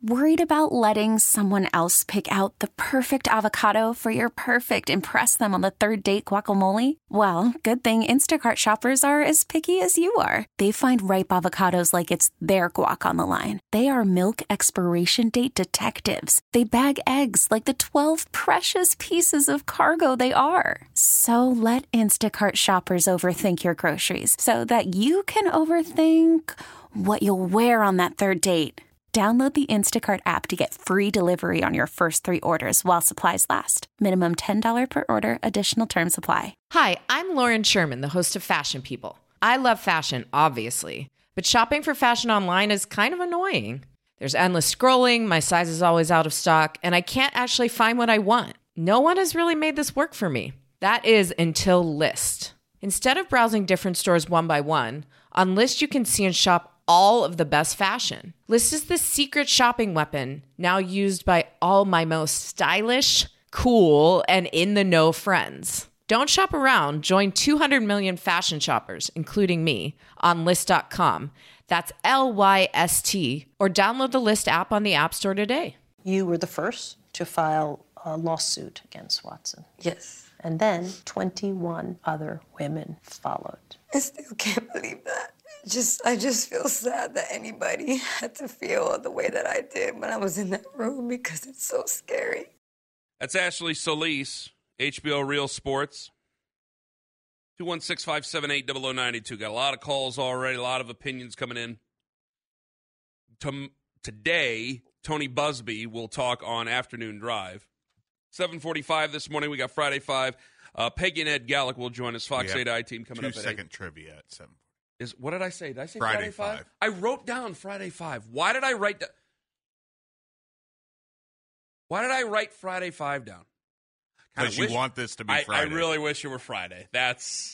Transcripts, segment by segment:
Worried about letting someone else pick out the perfect avocado for your perfect impress them on the third date guacamole? Well, good thing Instacart shoppers are as picky as you are. They find ripe avocados like it's their guac on the line. They are milk expiration date detectives. They bag eggs like the 12 precious pieces of cargo they are. So let Instacart shoppers overthink your groceries so that you can overthink what you'll wear on that third date. Download the Instacart app to get free delivery on your first 3 orders while supplies last. Minimum $10 per order. Additional terms apply. Hi, I'm Lauren Sherman, the host of Fashion People. I love fashion, obviously, but shopping for fashion online is kind of annoying. There's endless scrolling, my size is always out of stock, and I can't actually find what I want. No one has really made this work for me. That is until Lyst. Instead of browsing different stores one by one, on Lyst you can see and shop all of the best fashion. Lyst is the secret shopping weapon now used by all my most stylish, cool, and in-the-know friends. Don't shop around. Join 200 million fashion shoppers, including me, on Lyst.com. That's Lyst, or download the Lyst app on the App Store today. You were the first to file a lawsuit against Watson. Yes. And then 21 other women followed. I still can't believe that. I just feel sad that anybody had to feel the way that I did when I was in that room because it's so scary. That's Ashley Solis, HBO Real Sports. 216-578-0092. Got a lot of calls already, a lot of opinions coming in. Today, Tony Busby will talk on Afternoon Drive. 7:45 this morning, we got Friday 5. Peggy and Ed Gallick will join us. Fox 8 I-Team coming up at 8. 2-second trivia at 7. What did I say? Did I say Friday 5? I wrote down Friday 5. Why did I write Friday 5 down? Because you want this to be Friday. I really wish it were Friday. That's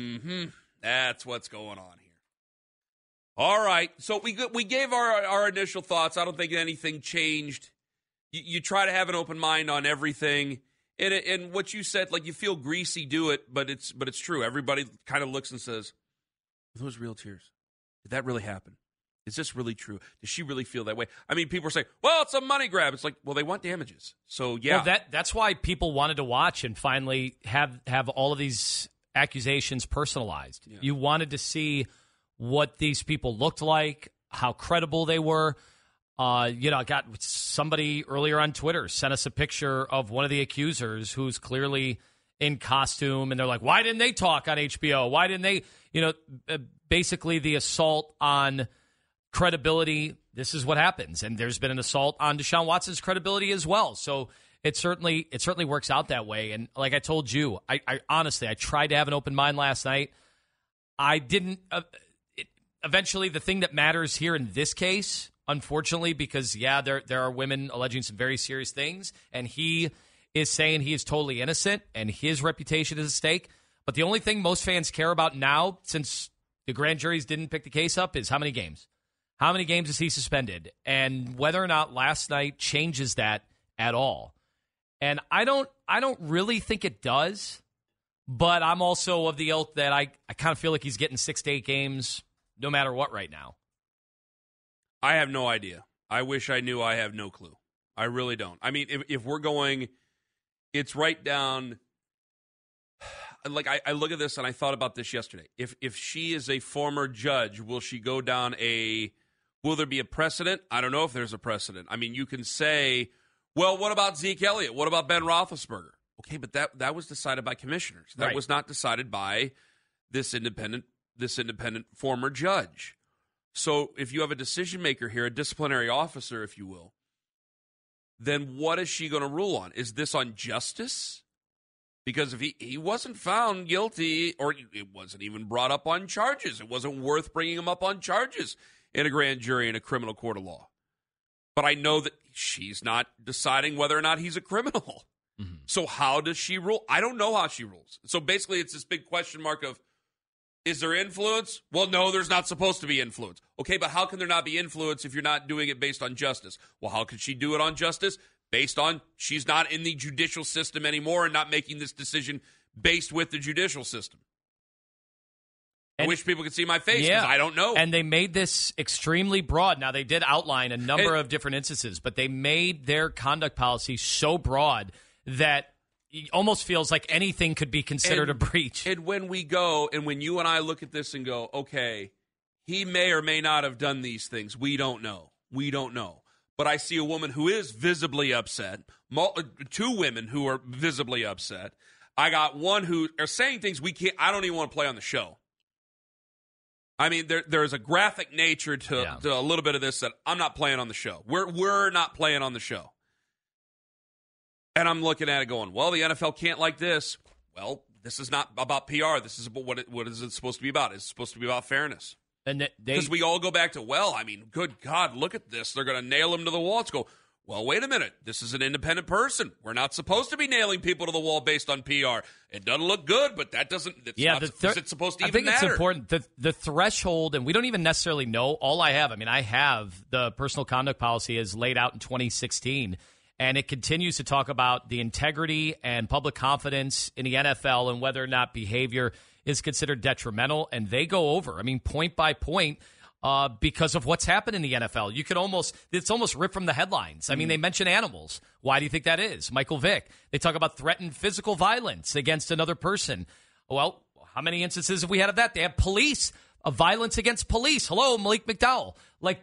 what's going on here. All right. So we gave our initial thoughts. I don't think anything changed. You try to have an open mind on everything. And what you said, like you feel greasy, do it, but it's true. Everybody kind of looks and says, "Are those real tears? Did that really happen? Is this really true? Does she really feel that way?" I mean, people are saying, "Well, it's a money grab." It's like, well, they want damages. So yeah, well, that's why people wanted to watch and finally have all of these accusations personalized. Yeah. You wanted to see what these people looked like, how credible they were. I got somebody earlier on Twitter sent us a picture of one of the accusers who's clearly in costume, and they're like, "Why didn't they talk on HBO? Why didn't they?" Basically the assault on credibility. This is what happens, and there's been an assault on Deshaun Watson's credibility as well. So it certainly works out that way. And like I told you, I honestly tried to have an open mind last night. I didn't. Eventually, the thing that matters here in this case, unfortunately, because there are women alleging some very serious things, and he is saying he is totally innocent and his reputation is at stake. But the only thing most fans care about now, since the grand juries didn't pick the case up, is how many games. How many games is he suspended? And whether or not last night changes that at all. And I don't really think it does, but I'm also of the ilk that I kind of feel like he's getting 6 to 8 games no matter what right now. I have no idea. I wish I knew. I have no clue. I really don't. I mean, if we're going, it's right down. Like I look at this and I thought about this yesterday. If she is a former judge, will she go down will there be a precedent? I don't know if there's a precedent. I mean, you can say, well, what about Zeke Elliott? What about Ben Roethlisberger? Okay, but that was decided by commissioners. That was not decided by this independent former judge. So if you have a decision maker here, a disciplinary officer, if you will, then what is she going to rule on? Is this on justice? Because if he wasn't found guilty, or it wasn't even brought up on charges, it wasn't worth bringing him up on charges in a grand jury in a criminal court of law. But I know that she's not deciding whether or not he's a criminal. Mm-hmm. So how does she rule? I don't know how she rules. So basically it's this big question mark of, is there influence? Well, no, there's not supposed to be influence. Okay, but how can there not be influence if you're not doing it based on justice? Well, how could she do it on justice? Based on she's not in the judicial system anymore and not making this decision based with the judicial system. I wish people could see my face because I don't know. And they made this extremely broad. Now, they did outline a number of different instances, but they made their conduct policy so broad that it almost feels like anything could be considered a breach. And when we go, and when you and I look at this and go, okay, he may or may not have done these things. We don't know. We don't know. But I see a woman who is visibly upset, 2 women who are visibly upset. I got one who are saying things I don't even want to play on the show. I mean, there's a graphic nature to a little bit of this that I'm not playing on the show. We're not playing on the show. And I'm looking at it going, well, the NFL can't like this. Well, this is not about PR. This is about what is it supposed to be about? It's supposed to be about fairness. And because we all go back to, well, I mean, good God, look at this. They're going to nail him to the wall. Let's go, well, wait a minute. This is an independent person. We're not supposed to be nailing people to the wall based on PR. It doesn't look good, but that doesn't, is it supposed to even matter? I think it's important. The threshold, and we don't even necessarily know. I have the personal conduct policy as laid out in 2016, and it continues to talk about the integrity and public confidence in the NFL and whether or not behavior is considered detrimental. And they go over, point by point, because of what's happened in the NFL. It's almost ripped from the headlines. They mention animals. Why do you think that is? Michael Vick. They talk about threatened physical violence against another person. Well, how many instances have we had of that? They have police, violence against police. Hello, Malik McDowell.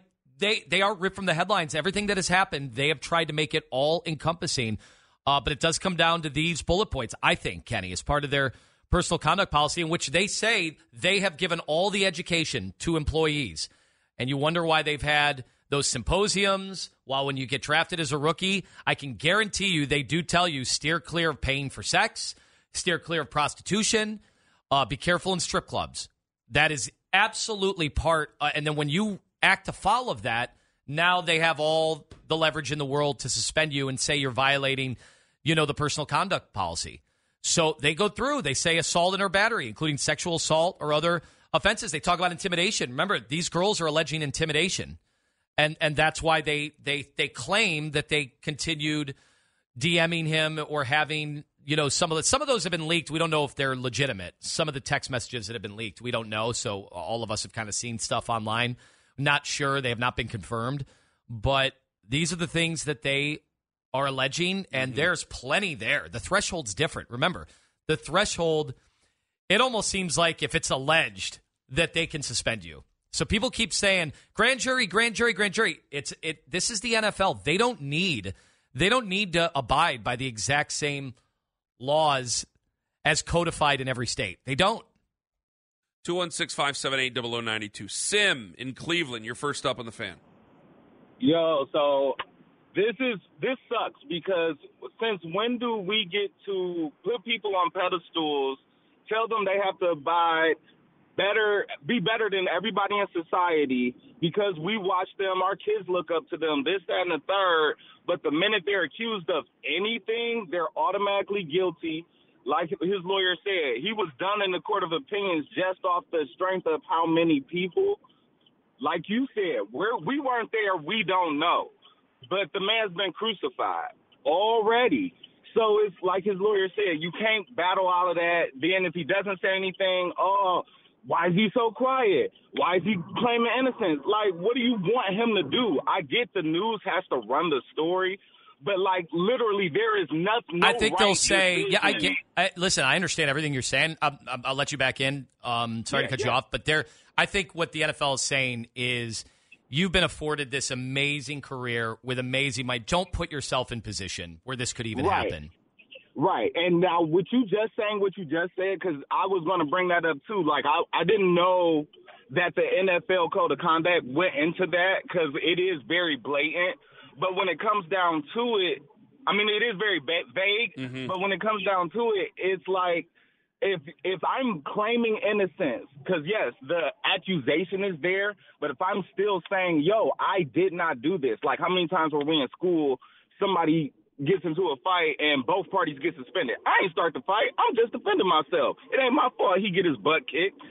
They are ripped from the headlines. Everything that has happened, they have tried to make it all encompassing. But it does come down to these bullet points, I think, Kenny, as part of their personal conduct policy, in which they say they have given all the education to employees. And you wonder why they've had those symposiums. While when you get drafted as a rookie, I can guarantee you they do tell you steer clear of paying for sex, steer clear of prostitution, be careful in strip clubs. That is absolutely part. And then when you act afoul of that, now they have all the leverage in the world to suspend you and say you're violating, the personal conduct policy. So they go through, they say assault and or battery, including sexual assault or other offenses. They talk about intimidation. Remember, these girls are alleging intimidation. And that's why they claim that they continued DMing him or having, some of those have been leaked. We don't know if they're legitimate. Some of the text messages that have been leaked, we don't know. So all of us have kind of seen stuff online. Not sure. They have not been confirmed. But these are the things that they are alleging, and there's plenty there. The threshold's different. Remember, the threshold, it almost seems like if it's alleged that they can suspend you. So people keep saying, grand jury, grand jury, grand jury. This is the NFL. They don't need to abide by the exact same laws as codified in every state. They don't. 216-578-0092. Sim in Cleveland, you're first up on the Fan. Yo, so this sucks because since when do we get to put people on pedestals, tell them they have to be better than everybody in society because we watch them, our kids look up to them, this, that, and the third, but the minute they're accused of anything, they're automatically guilty. Like his lawyer said, he was done in the court of opinions just off the strength of how many people. Like you said, we weren't there, we don't know. But the man's been crucified already. So it's like his lawyer said, you can't battle all of that. Then if he doesn't say anything, why is he so quiet? Why is he claiming innocence? Like, what do you want him to do? I get the news has to run the story, but literally there is nothing. I think they'll say, listen, I understand everything you're saying. I'll let you back in. Sorry to cut you off, but I think what the NFL is saying is you've been afforded this amazing career with amazing money. Don't put yourself in position where this could even happen. Right. And now what you just said, because I was going to bring that up too. I didn't know that the NFL code of conduct went into that because it is very blatant. But when it comes down to it, it is very vague. Mm-hmm. But when it comes down to it, it's like if I'm claiming innocence, because yes, the accusation is there, but if I'm still saying, yo, I did not do this, like how many times were we in school, somebody gets into a fight and both parties get suspended. I ain't start the fight. I'm just defending myself. It ain't my fault he get his butt kicked.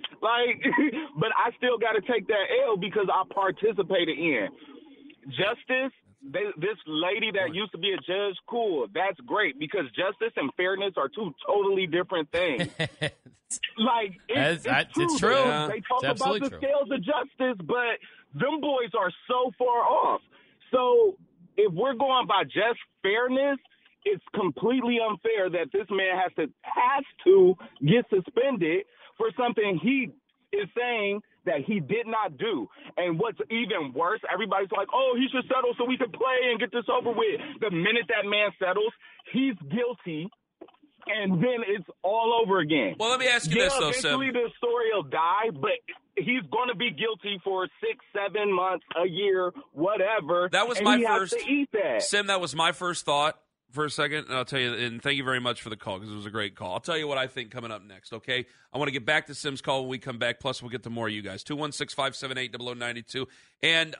But I still got to take that L because I participated in. Justice, this lady that used to be a judge, cool, that's great, because justice and fairness are two totally different things. Like, it's true. Yeah. They talk about the scales of justice, but them boys are so far off. So if we're going by just fairness, it's completely unfair that this man has to get suspended for something he is saying that he did not do. And what's even worse, everybody's like, oh, he should settle so we can play and get this over with. The minute that man settles, he's guilty, and then it's all over again. Well, let me ask you this, though, Sim. Eventually the story will die, but he's going to be guilty for 6-7 months, a year, whatever. That was my first. Has to eat that. Sim, that was my first thought for a second, and I'll tell you, and thank you very much for the call, because it was a great call. I'll tell you what I think coming up next, okay? I want to get back to Sim's call when we come back, plus we'll get to more of you guys. 216-578-0092. And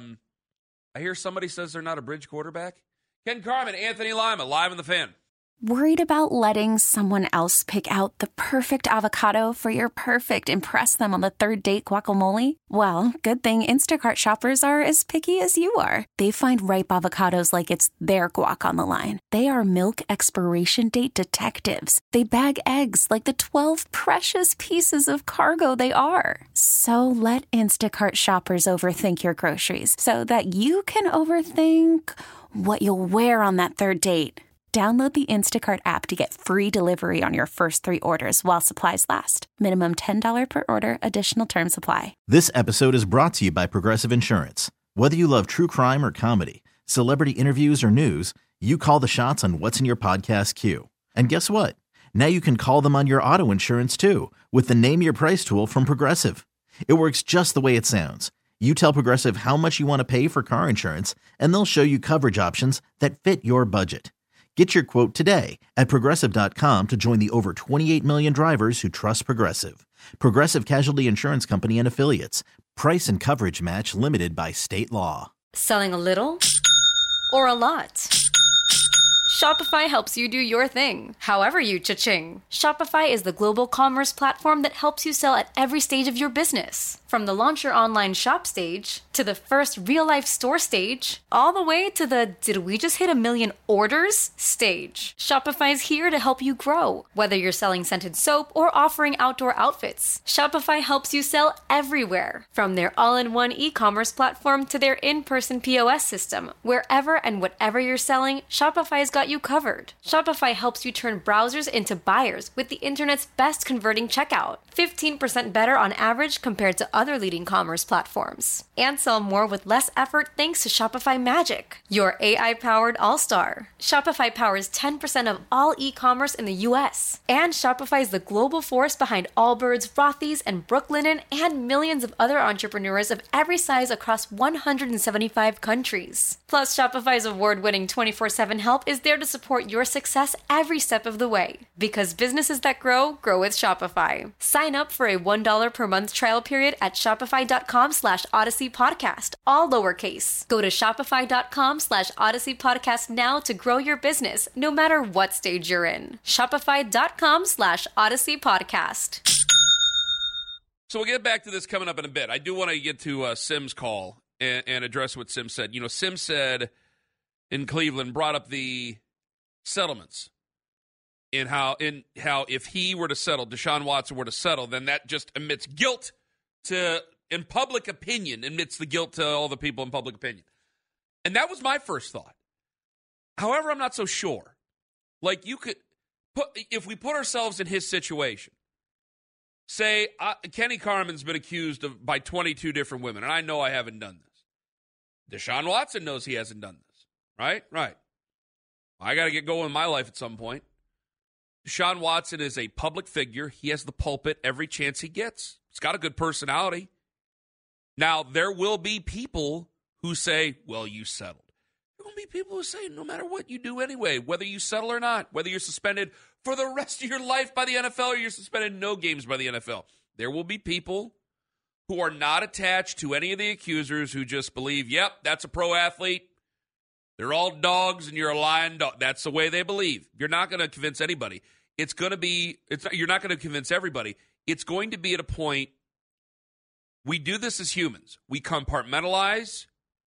I hear somebody says they're not a bridge quarterback. Ken Carman, Anthony Lima, live in the Fan. Worried about letting someone else pick out the perfect avocado for your perfect impress them on the third date guacamole? Well, good thing Instacart shoppers are as picky as you are. They find ripe avocados like it's their guac on the line. They are milk expiration date detectives. They bag eggs like the 12 precious pieces of cargo they are. So let Instacart shoppers overthink your groceries so that you can overthink what you'll wear on that third date. Download the Instacart app to get free delivery on your first 3 orders while supplies last. Minimum $10 per order. Additional terms apply. This episode is brought to you by Progressive Insurance. Whether you love true crime or comedy, celebrity interviews or news, you call the shots on what's in your podcast queue. And guess what? Now you can call them on your auto insurance too with the Name Your Price tool from Progressive. It works just the way it sounds. You tell Progressive how much you want to pay for car insurance, and they'll show you coverage options that fit your budget. Get your quote today at Progressive.com to join the over 28 million drivers who trust Progressive. Progressive Casualty Insurance Company and Affiliates. Price and coverage match limited by state law. Selling a little or a lot? Shopify helps you do your thing, however you cha-ching. Shopify is the global commerce platform that helps you sell at every stage of your business. From the launch your online shop stage, to the first real-life store stage, all the way to the did we just hit 1 million orders stage. Shopify's here to help you grow. Whether you're selling scented soap or offering outdoor outfits, Shopify helps you sell everywhere. From their all-in-one e-commerce platform to their in-person POS system, wherever and whatever you're selling, Shopify's got you covered. Shopify helps you turn browsers into buyers with the internet's best converting checkout. 15% better on average compared to other leading commerce platforms. And sell more with less effort thanks to Shopify Magic, your AI-powered all-star. Shopify powers 10% of all e-commerce in the U.S. And Shopify is the global force behind Allbirds, Rothy's, and Brooklinen, and millions of other entrepreneurs of every size across 175 countries. Plus, Shopify's award-winning 24/7 help is there to support your success every step of the way. Because businesses that grow, grow with Shopify. Sign up for a $1 per month trial period at shopify.com/Odyssey Podcast, all lowercase. Go to shopify.com/Odyssey Podcast now to grow your business, no matter what stage you're in. Shopify.com/Odyssey Podcast. So we'll get back to this coming up in a bit. I do want to get to Sim's call and address what Sim said. You know, Sim said in Cleveland, brought up the settlements in how if he were to settle, Deshaun Watson were to settle, then that just emits guilt in public opinion, admits the guilt to all the people in public opinion. And that was my first thought. However, I'm not so sure. Like, you could if we put ourselves in his situation, say Kenny Carman's been accused by 22 different women, and I know I haven't done this. Deshaun Watson knows he hasn't done this, right? Right. I got to get going in my life at some point. Deshaun Watson is a public figure. He has the pulpit every chance he gets. He's got a good personality. Now, there will be people who say, well, you settled. There will be people who say, no matter what you do anyway, whether you settle or not, whether you're suspended for the rest of your life by the NFL or you're suspended no games by the NFL, there will be people who are not attached to any of the accusers who just believe, yep, that's a pro athlete. They're all dogs and you're a lying dog. That's the way they believe. You're not going to convince anybody. You're not going to convince everybody. It's going to be at a point, we do this as humans. We compartmentalize.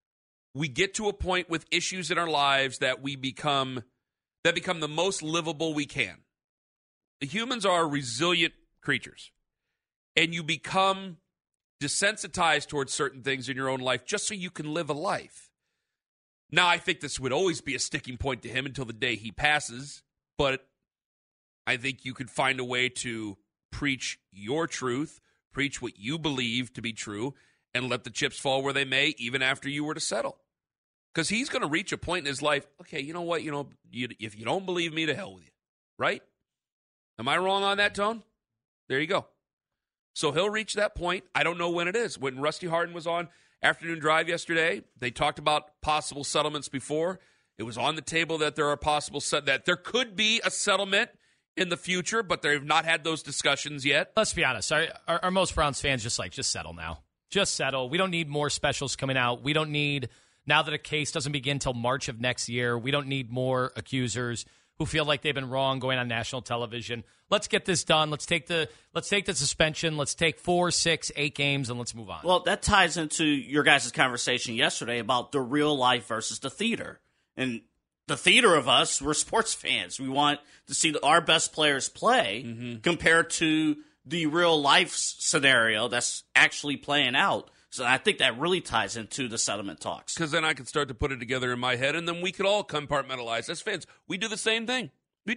we get to a point with issues in our lives that become the most livable we can. Humans are resilient creatures, and you become desensitized towards certain things in your own life just so you can live a life. Now, I think this would always be a sticking point to him until the day he passes, but I think you could find a way to preach your truth, preach what you believe to be true, and let the chips fall where they may, even after you were to settle. Because he's going to reach a point in his life, okay, you know what, if you don't believe me, to hell with you, right? Am I wrong on that, Tone? There you go. So he'll reach that point. I don't know when it is. When Rusty Hardin was on Afternoon Drive yesterday, they talked about possible settlements before. It was on the table that there are that there could be a settlement in the future, but they've not had those discussions yet. Let's be honest. Are most Browns fans just settle now? Just settle. We don't need more specials coming out. We don't need, now that a case doesn't begin until March of next year, we don't need more accusers who feel like they've been wrong going on national television. Let's get this done. Let's take the suspension. Let's take 4, 6, 8 games, and let's move on. Well, that ties into your guys' conversation yesterday about the real life versus the theater. And the theater of us, we're sports fans. We want to see our best players play compared to the real life scenario that's actually playing out. So I think that really ties into the settlement talks. Because then I can start to put it together in my head, and then we could all compartmentalize. As fans, we do the same thing.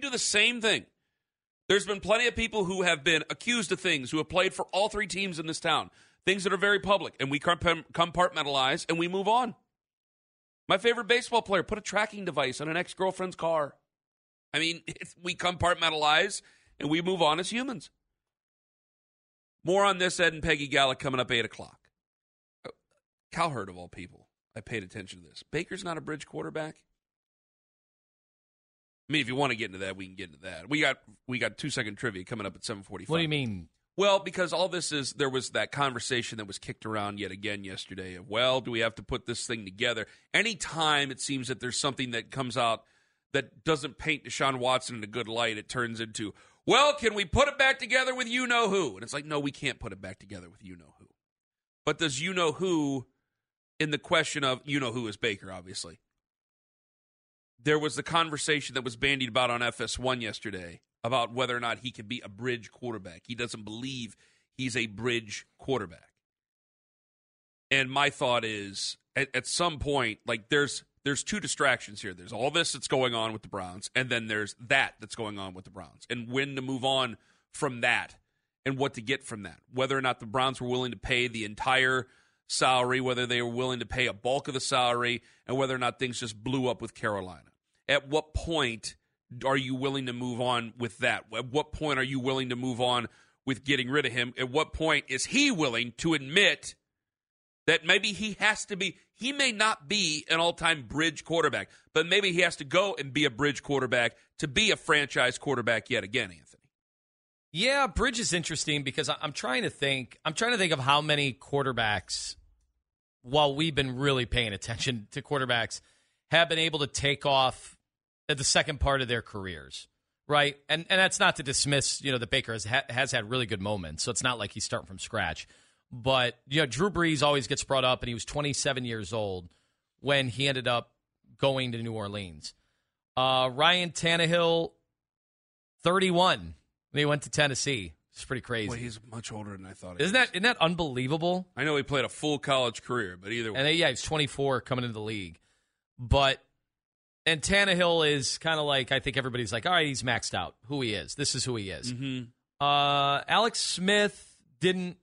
There's been plenty of people who have been accused of things, who have played for all 3 teams in this town, things that are very public, and we compartmentalize, and we move on. My favorite baseball player put a tracking device on an ex-girlfriend's car. I mean, we compartmentalize, and we move on as humans. More on this, Ed and Peggy Gallick, coming up 8 o'clock. Cowherd, of all people, I paid attention to this. Baker's not a bridge quarterback? I mean, if you want to get into that, we can get into that. We got 2-second trivia coming up at 7:45. What do you mean? Well, because all this is, there was that conversation that was kicked around yet again yesterday of, well, do we have to put this thing together? Anytime it seems that there's something that comes out that doesn't paint Deshaun Watson in a good light, it turns into, well, can we put it back together with you-know-who? And it's like, no, we can't put it back together with you-know-who. But does you-know-who, in the question of, you-know-who is Baker, obviously. There was the conversation that was bandied about on FS1 yesterday about whether or not he can be a bridge quarterback. He doesn't believe he's a bridge quarterback. And my thought is, at some point, like there's 2 distractions here. There's all this that's going on with the Browns, and then there's that's going on with the Browns. And when to move on from that and what to get from that. Whether or not the Browns were willing to pay the entire salary, whether they were willing to pay a bulk of the salary, and whether or not things just blew up with Carolina. At what point are you willing to move on with that? At what point are you willing to move on with getting rid of him? At what point is he willing to admit that maybe he may not be an all-time bridge quarterback, but maybe he has to go and be a bridge quarterback to be a franchise quarterback yet again, Anthony? Yeah, bridge is interesting because I'm trying to think of how many quarterbacks, while we've been really paying attention to quarterbacks, have been able to take off at the second part of their careers, right? And that's not to dismiss, that Baker has had really good moments, so it's not like he's starting from scratch. But, Drew Brees always gets brought up, and he was 27 years old when he ended up going to New Orleans. Ryan Tannehill, 31, when he went to Tennessee. It's pretty crazy. Well, he's much older than I thought. Isn't that unbelievable? I know he played a full college career, but either way. And he's 24 coming into the league. And Tannehill is kind of like, I think everybody's like, all right, he's maxed out. Who he is. This is who he is. Mm-hmm. Alex Smith when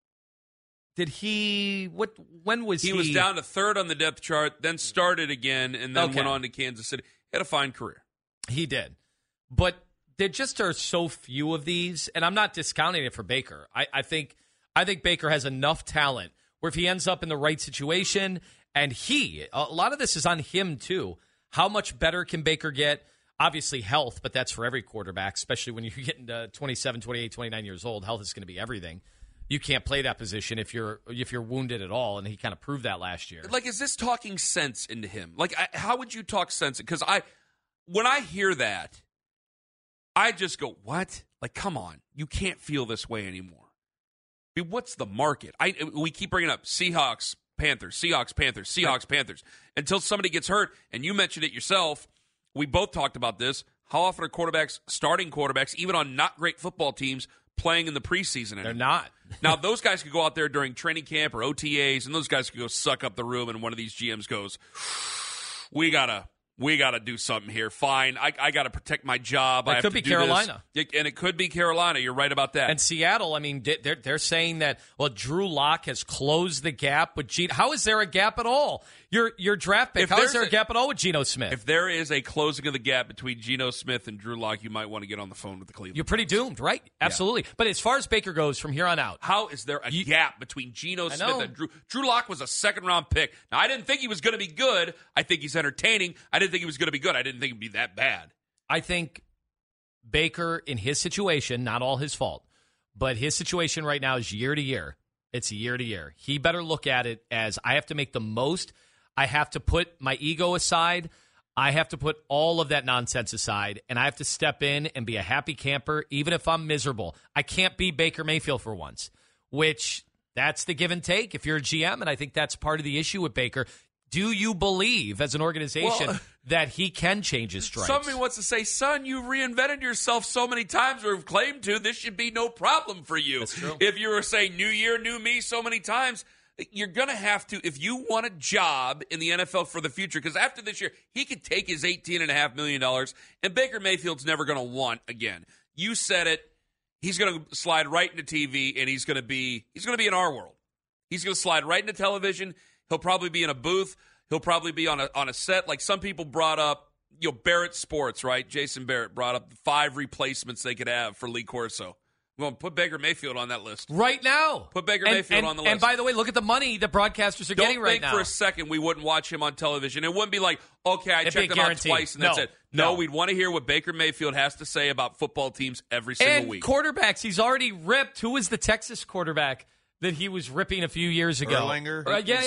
was he? He was down to 3rd on the depth chart, then started again, and then went on to Kansas City. He had a fine career. He did. But there just are so few of these, and I'm not discounting it for Baker. I think Baker has enough talent where if he ends up in the right situation, and a lot of this is on him too. How much better can Baker get? Obviously health, but that's for every quarterback, especially when you're getting to 27, 28, 29 years old. Health is going to be everything. You can't play that position if you're wounded at all, and he kind of proved that last year. Like, is this talking sense into him? Like, how would you talk sense? Because when I hear that, I just go, what? Like, come on. You can't feel this way anymore. I mean, what's the market? We keep bringing up Seahawks Panthers, Seahawks, Panthers, Seahawks, Panthers, until somebody gets hurt. And you mentioned it yourself. We both talked about this. How often are starting quarterbacks, even on not great football teams, playing in the preseason anymore? They're not. Now, those guys could go out there during training camp or OTAs, and those guys could go suck up the room, and one of these GMs goes, we gotta do something here. Fine, I gotta protect my job. It could be Carolina, and it could be Carolina. You're right about that. And Seattle. I mean, they're saying that Drew Lock has closed the gap with Geno. How is there a gap at all? Your draft pick. How is there a gap at all with Geno Smith? If there is a closing of the gap between Geno Smith and Drew Lock, you might want to get on the phone with the Cleveland. You're pretty doomed, right? Absolutely. Yeah. But as far as Baker goes from here on out, how is there a gap between Geno Smith and Drew? Drew Lock was a second-round pick. Now, I didn't think he was going to be good. I think he's entertaining. I didn't think he was going to be good. I didn't think he'd be that bad. I think Baker, in his situation, not all his fault, but his situation right now is year to year. It's year to year. He better look at it as I have to make the most. I have to put my ego aside. I have to put all of that nonsense aside, and I have to step in and be a happy camper, even if I'm miserable. I can't be Baker Mayfield for once, which that's the give and take if you're a GM, and I think that's part of the issue with Baker. Do you believe, as an organization, that he can change his stripes? Somebody wants to say, son, you've reinvented yourself so many times or have claimed to. This should be no problem for you. That's true. If you were saying new year, new me so many times, you're going to have to, if you want a job in the NFL for the future, because after this year, he could take his $18.5 million, and Baker Mayfield's never going to want again. You said it. He's going to slide right into TV, and he's going to be in our world. He's going to slide right into television. He'll probably be in a booth. He'll probably be on a set. Like some people brought up, Barrett Sports, right? Jason Barrett brought up the 5 replacements they could have for Lee Corso. I'm going to put Baker Mayfield on that list. Right now. Put Baker Mayfield on the list. And by the way, look at the money the broadcasters are getting right now. Don't think for a second we wouldn't watch him on television. It wouldn't be like, okay, I checked him out twice and that's it. No, we'd want to hear what Baker Mayfield has to say about football teams every single week. And quarterbacks, he's already ripped. Who was the Texas quarterback that he was ripping a few years ago? Erlinger?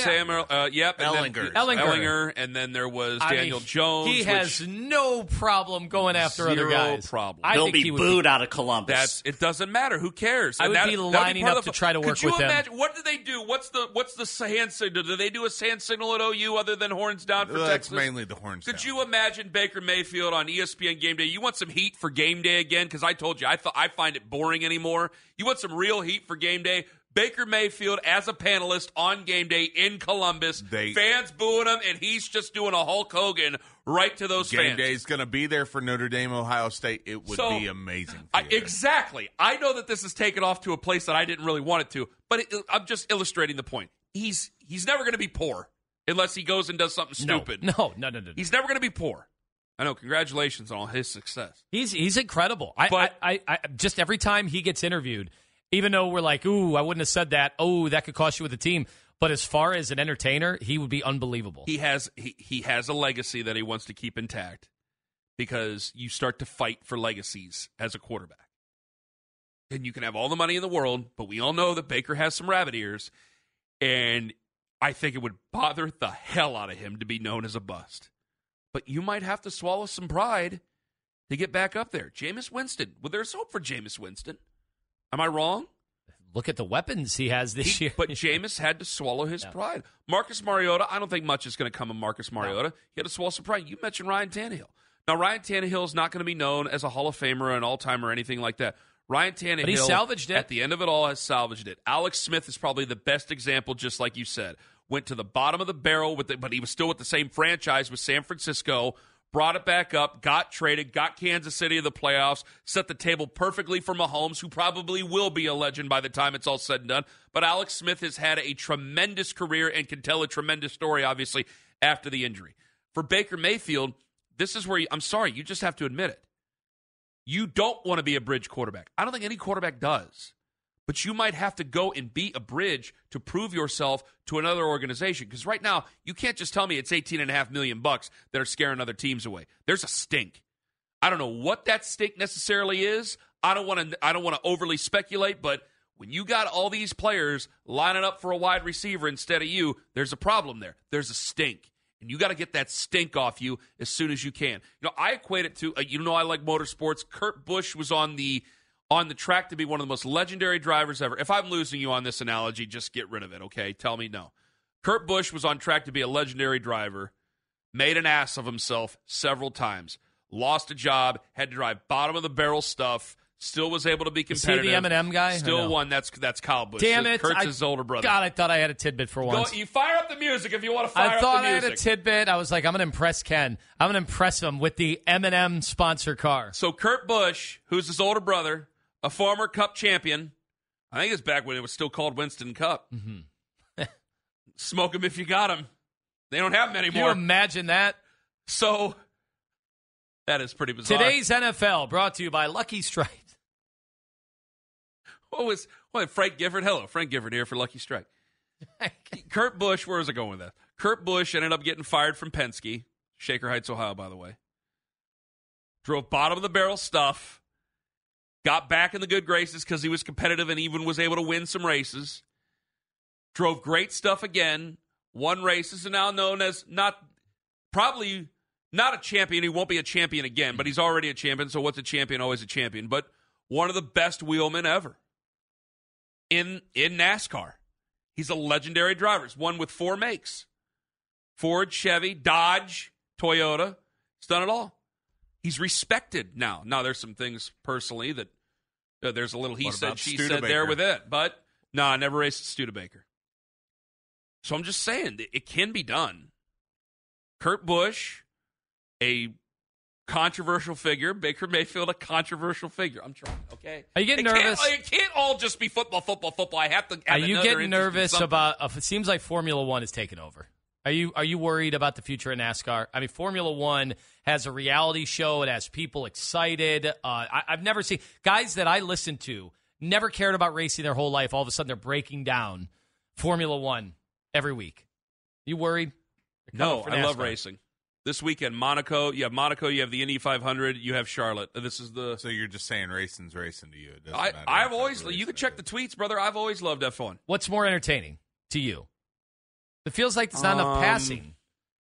Ellinger. And then there was Daniel Jones. He has no problem going after other guys. Zero problem. He'll be booed out of Columbus. It doesn't matter. Who cares? I would be lining up to try to work with him. Could you imagine? What do they do? What's the hand signal? Do they do a hand signal at OU other than horns down for Texas? That's mainly the horns down. Could you imagine Baker Mayfield on ESPN Game Day? You want some heat for Game Day again? Because I told you, I find it boring anymore. You want some real heat for Game Day? Baker Mayfield as a panelist on Game Day in Columbus. Fans booing him, and he's just doing a Hulk Hogan right to those fans. Game Day's going to be there for Notre Dame, Ohio State. It would be amazing. Exactly. I know that this is taken off to a place that I didn't really want it to, but I'm just illustrating the point. He's never going to be poor unless he goes and does something stupid. No. He's never going to be poor. I know. Congratulations on all his success. He's incredible. I just every time he gets interviewed, even though we're like, ooh, I wouldn't have said that. Oh, that could cost you with the team. But as far as an entertainer, he would be unbelievable. He has a legacy that he wants to keep intact because you start to fight for legacies as a quarterback. And you can have all the money in the world, but we all know that Baker has some rabbit ears. And I think it would bother the hell out of him to be known as a bust. But you might have to swallow some pride to get back up there. Jameis Winston. Well, there's hope for Jameis Winston. Am I wrong? Look at the weapons he has this year. But Jameis had to swallow his pride. Marcus Mariota, I don't think much is going to come of Marcus Mariota. He had to swallow some pride. You mentioned Ryan Tannehill. Now, Ryan Tannehill is not going to be known as a Hall of Famer, an all-timer, or anything like that. Ryan Tannehill, but he salvaged it. At the end of it all, has salvaged it. Alex Smith is probably the best example, just like you said. Went to the bottom of the barrel, but he was still with the same franchise with San Francisco. Brought it back up, got traded, got Kansas City to the playoffs, set the table perfectly for Mahomes, who probably will be a legend by the time it's all said and done. But Alex Smith has had a tremendous career and can tell a tremendous story, obviously, after the injury. For Baker Mayfield, this is where, I'm sorry, you just have to admit it. You don't want to be a bridge quarterback. I don't think any quarterback does. But you might have to go and be a bridge to prove yourself to another organization. Because right now, you can't just tell me it's $18.5 million that are scaring other teams away. There's a stink. I don't know what that stink necessarily is. I don't want to overly speculate, but when you got all these players lining up for a wide receiver instead of you, there's a problem there. There's a stink. And you got to get that stink off you as soon as you can. I equate it to, I like motorsports. Kurt Busch was on the track to be one of the most legendary drivers ever. If I'm losing you on this analogy, just get rid of it, okay? Tell me no. Kurt Busch was on track to be a legendary driver, made an ass of himself several times, lost a job, had to drive bottom-of-the-barrel stuff, still was able to be competitive. Is he the M&M guy? Still won. That's Kyle Busch. Damn it. Kurt's his older brother. God, I thought I had a tidbit for once. You fire up the music if you want to fire up the music. I thought I had a tidbit. I was like, I'm going to impress Ken. I'm going to impress him with the M&M sponsor car. So Kurt Busch, who's his older brother, a former Cup champion, I think it's back when it was still called Winston Cup. Mm-hmm. Smoke him if you got him. They don't have them anymore. Can you imagine that? So that is pretty bizarre. Today's NFL brought to you by Lucky Strike. Frank Gifford? Hello, Frank Gifford here for Lucky Strike. Kurt Busch, where was I going with that? Kurt Busch ended up getting fired from Penske, Shaker Heights, Ohio, by the way. Drove bottom-of-the-barrel stuff. Got back in the good graces because he was competitive and even was able to win some races. Drove great stuff again. Won races and now known as probably not a champion. He won't be a champion again, but he's already a champion. So what's a champion? Always a champion. But one of the best wheelmen ever in NASCAR. He's a legendary driver. He's won with 4 makes. Ford, Chevy, Dodge, Toyota. He's done it all. He's respected now. Now, there's some things personally that there's a little he said, she said there with it. But, no, I never raced Studebaker. So I'm just saying, it can be done. Kurt Busch, a controversial figure. Baker Mayfield, a controversial figure. I'm trying, okay? Are you getting nervous? It can't all just be football. I have to have Are you getting nervous about, it seems like Formula One is taking over. Are you worried about the future of NASCAR? I mean, Formula One has a reality show. It has people excited. I've never seen guys that I listen to never cared about racing their whole life. All of a sudden, they're breaking down Formula One every week. You worried? No, I love racing. This weekend, Monaco. You have the Indy 500. You have Charlotte. So you're just saying racing's racing to you. It doesn't matter. I've always. You can check the tweets, brother. I've always loved F1. What's more entertaining to you? It feels like there's not enough passing.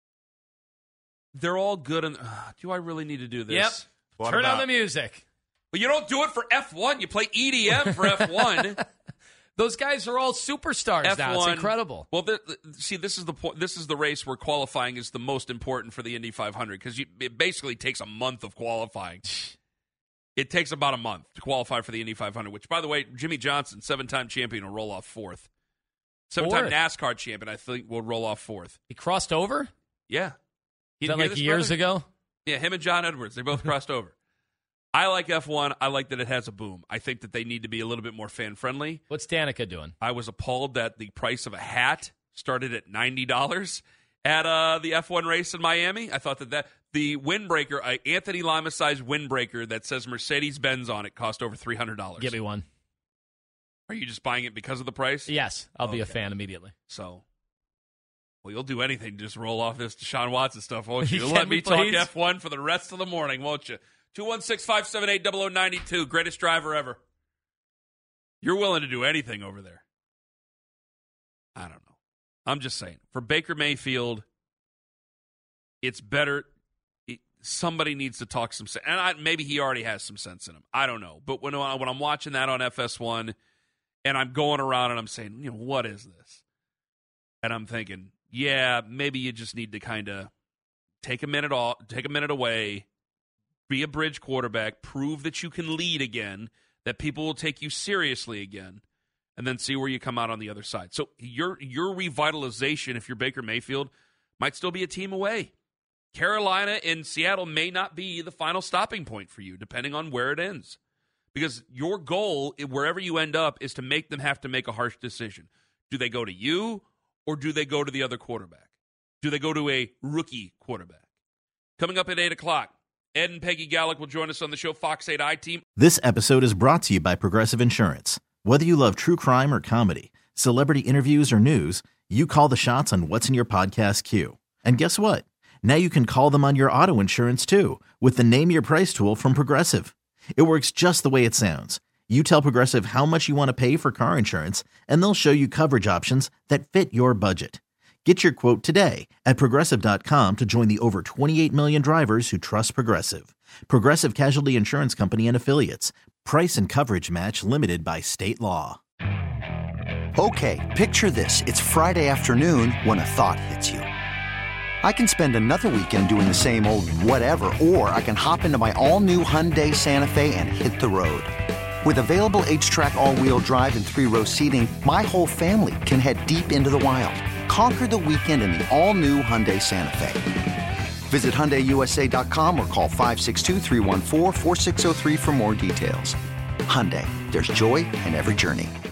They're all good. And do I really need to do this? Yep. Turn on the music. But you don't do it for F1. You play EDM for F1. Those guys are all superstars F1, now. It's incredible. Well, this is the point. This is the race where qualifying is the most important for the Indy 500 because it basically takes a month of qualifying. It takes about a month to qualify for the Indy 500, which, by the way, Jimmy Johnson, 7-time champion, will roll off 4th. 7-time NASCAR champion, I think, will roll off 4th. He crossed over? Yeah. Is that like years ago? Yeah, him and John Edwards. They both crossed over. I like F1. I like that it has a boom. I think that they need to be a little bit more fan-friendly. What's Danica doing? I was appalled that the price of a hat started at $90 at the F1 race in Miami. I thought that the windbreaker, Anthony Lima-sized windbreaker that says Mercedes-Benz on it cost over $300. Give me one. Are you just buying it because of the price? Yes. I'll be a fan immediately. So, well, you'll do anything to just roll off this Deshaun Watson stuff, won't you? You'll Can let me we talk please? F1 for the rest of the morning, won't you? 216-578-0092, greatest driver ever. You're willing to do anything over there. I don't know. I'm just saying. For Baker Mayfield, it's better. Somebody needs to talk some sense. And maybe he already has some sense in him. I don't know. But when I'm watching that on FS1 and I'm going around and I'm saying, what is this? And I'm thinking, yeah, maybe you just need to kind of take a minute away, be a bridge quarterback, prove that you can lead again, that people will take you seriously again, and then see where you come out on the other side. So your revitalization, if you're Baker Mayfield, might still be a team away. Carolina and Seattle may not be the final stopping point for you, depending on where it ends. Because your goal, wherever you end up, is to make them have to make a harsh decision. Do they go to you, or do they go to the other quarterback? Do they go to a rookie quarterback? Coming up at 8 o'clock, Ed and Peggy Gallick will join us on the show, Fox 8 I-Team. This episode is brought to you by Progressive Insurance. Whether you love true crime or comedy, celebrity interviews or news, you call the shots on what's in your podcast queue. And guess what? Now you can call them on your auto insurance too with the Name Your Price tool from Progressive. It works just the way it sounds. You tell Progressive how much you want to pay for car insurance, and they'll show you coverage options that fit your budget. Get your quote today at Progressive.com to join the over 28 million drivers who trust Progressive. Progressive Casualty Insurance Company and Affiliates. Price and coverage match limited by state law. Okay, picture this. It's Friday afternoon when a thought hits you. I can spend another weekend doing the same old whatever, or I can hop into my all-new Hyundai Santa Fe and hit the road. With available H-Track all-wheel drive and 3-row seating, my whole family can head deep into the wild. Conquer the weekend in the all-new Hyundai Santa Fe. Visit HyundaiUSA.com or call 562-314-4603 for more details. Hyundai, there's joy in every journey.